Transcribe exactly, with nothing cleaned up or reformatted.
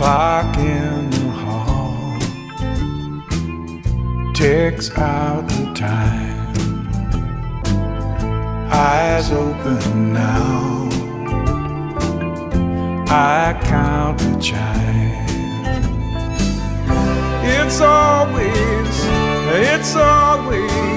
clock in the hall ticks out the time. Eyes open now, I count the chime. It's always, it's always